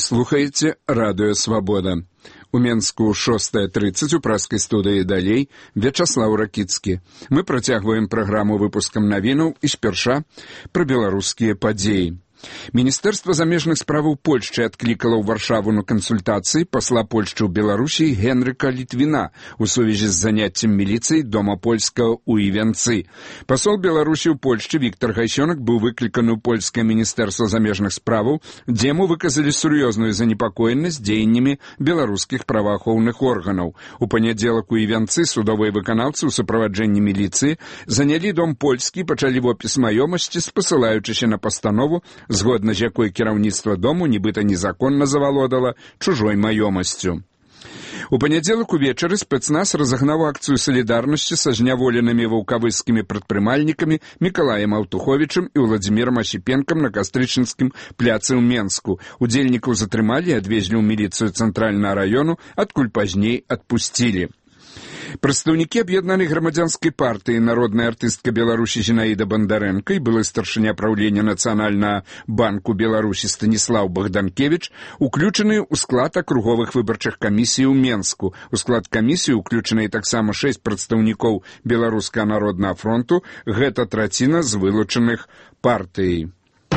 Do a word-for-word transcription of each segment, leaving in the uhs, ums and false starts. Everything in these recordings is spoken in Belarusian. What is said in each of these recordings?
слухаеце радыё «Свабода». У Менску шостая тридцать у праскай студыі далей Вячаслаў Ракіцкі. Мы працягваем праграму выпускам навінаў і спярша пра беларускія падзеі. Міністэрства замежных справаў Польшчы адклікала ў Варшаву на кансультацыі пасла Польшчы ў Беларусі Генрыка Літвіна у сувязі з заняццем міліцыі дома польскага ў Івенцы. Пасол Беларусі ў Польшчы Віктор Гайсёнак быў выкліканы ў польскае міністэрства замежных справаў, дзе яму выказалі сур'ёзную занепакоенасць дзеяннямі беларускіх праваахоўных органаў. У панядзелак у Івенцы судовыя выканаўцы ў суправаджэнні міліцыі занялі дом польскі і пачалі вопіс маёмасці, спасылаючыся на пастанову, згодна з якой кіраўніцтва дому нібыта незаконна завалодала чужой маёмасцю. У панядзелак увечары спецназ разагнаў акцыю салідарнасці са зняволенымі ваўкавыскімі прадпрымальнікамі Мікалаем Аўтуховічам і Владзімірам Асіпенкам на Кастрычніцкім пляцы ў Менску. Удзельнікаў затрымалі і адвезлі ў міліцыю цэнтральнага раёну, адкуль пазней адпусцілі. Прадстаўнікі аб'яднанай грамадзянскай партыі народная артыстка Беларусі Зінаіда Бандарэнка і былы старшыня праўлення Нацыянальнага банку Беларусі Станіслаў Богданкевіч уключаныя ў склад акруговых выбарчых камісій у Менску. У склад камісіі уключаныя таксама шэсць прадстаўнікоў Беларускага народнага фронту, гэта траціна з вылучаных партыяй.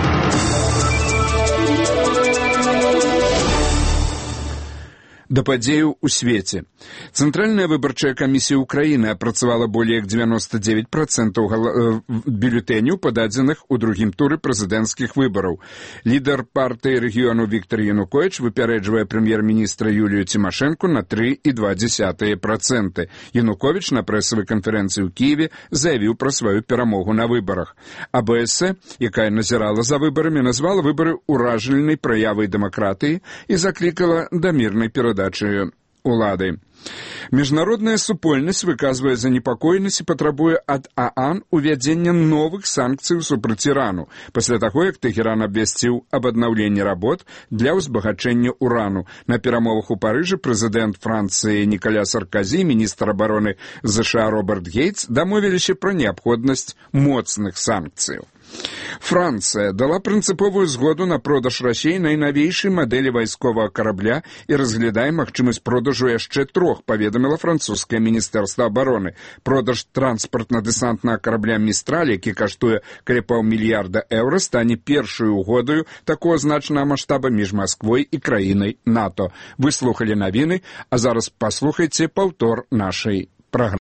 Да падзеяў у свеце. Цэнтральная выбарчая камісія ўкраіны апрацавала болей як девяносто девять процентов бюлетэняў, пададзеных у другім туры прэзідэнцкіх выбараў. Лідар партыі рэгіёну Віктор Януковіч выпярэджвае прэм'ер-міністра Юлію Цімашэнку на три і два дзесятых процента. Януковіч на прэсавай канферэнцыі ў Кіеве заявіў пра сваю перамогу на выбарах. А Бэ Эс Э, якая назірала за выбарамі, назвала выбары ўражальнай праявай дэмакратыі і заклікала да мірнай перадачы дачы улады. Міжнародная супольнасць выказвае занепакоенасць і патрабуе ад ААН увядзення новых санкцый супраць Ірану, пасля таго, як Тэхеран абвясціў аб аднаўленні работ для ўзбагачэння урану. На перамовах у Парыжы прэзідэнт Францыі Ніколя Сарказі і міністр абароны ЗША Роберт Гейтс дамовіліся пра неабходнасць моцных санкцыяў. Францыя дала прынцыповую згоду на продаж Расіі найнавейшай мадэлі вайсковага карабля і разглядае магчымасць продажу яшчэ трох, паведаміла французскае міністэрства абароны. Продаж транспартна-дэсантнага карабля «Містраль», які каштуе каля паўмільярда еўра, стане першай угодаю такого значнага маштаба між Масквой і краінай НАТО. Вы слухалі навіны, а зараз паслухайце паўтор нашай праграмы.